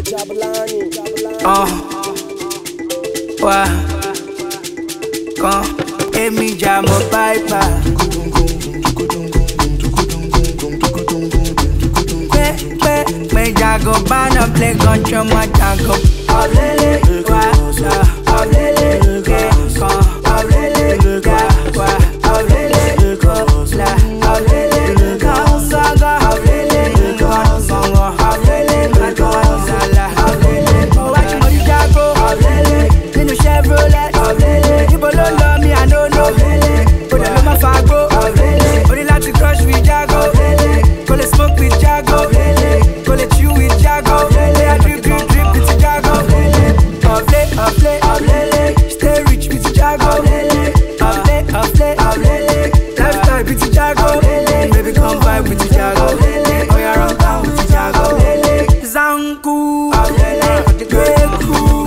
Wa Kan Emi Jamo Piper Me Jago Bana play control my Jago Avlele Wa Avlele Kan Avlele Wa Avlele La Avlele Kan Saga Avlele Kan Songo Avlele Kan Sala Avlele Watch my Jago Avlele Ninu Chevrolet Avlele Ibo lo love me I don't know Avlele Oda lo ma fagbo Avlele Only like to crush with Jago Avlele Go le smoke with Jago Avlele Go le chew with Jago Avlele I drip with Jago Avlele Avlele Stay rich with Jago Avlele Avlele Lifestyle with Jago Baby come vibe with Jago Oh yeah run down with Jago Zanku Greku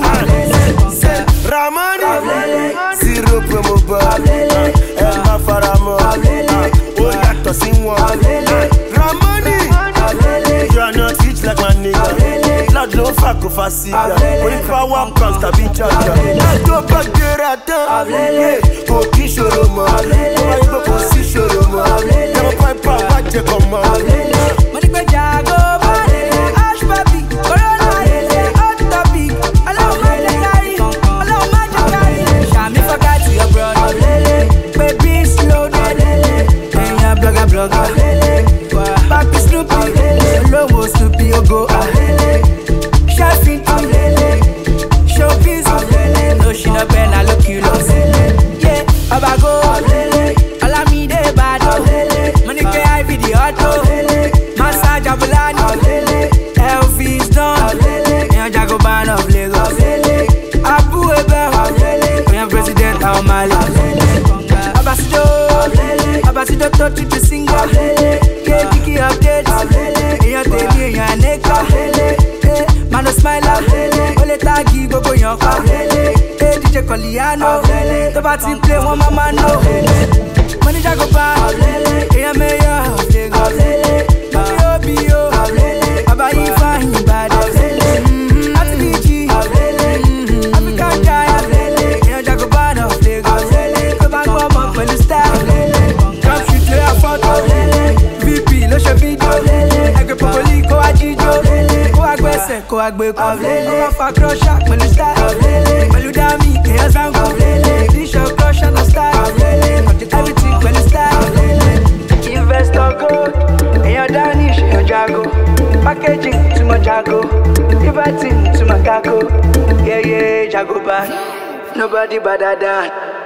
Ramani Zero promo bar Emma Faramo Oh yato sinwa Ramani You are not rich like my nigga Lord no fako fasida Only power comes to be charged Let's go back there at the Go kiss your room Go go see your room Never find power watch you come on Money by Jago Ash papi Corona hot topic Allow my legari Allow my jagari Shami forgot to your brother Baby slow down And ya blogger Papi Snoopy Lomo Snoopy Ogo Chef into Showbiz No she no pen I look you lost Yeah Abago Olamide Bado Money pay I video auto Massage Abulani Elvis Don And Jago Ban of Lagos Abu Ebe We are president of Mali Abasido touch to the singer Yeah, Kiki updates And you tell me you're a nigga Man, no smile Ole tagi go yonka Hey, DJ Coliano The team play one mama no Money Jago Ban And mayor of Lagos Obio Abayi fine bad Ati BG African giant And Jago Ban of Lagos Go back warm up for the style Drop shoot to your photo VP lo ṣe video Ẹgbẹ́ popoli kó wá jíjó Kó wá gbẹ́sẹ̀ kó wá gbé kó Kó fa crusher pẹ̀lú style Pẹ̀lú dami èèyàn zango T-shirt crusher na style Everything pẹ̀lú style Investor gold èèyàn Danish èèyàn Jago Packaging too much Jago Everything too much Jago Yeah, Jago Ban Nobody better than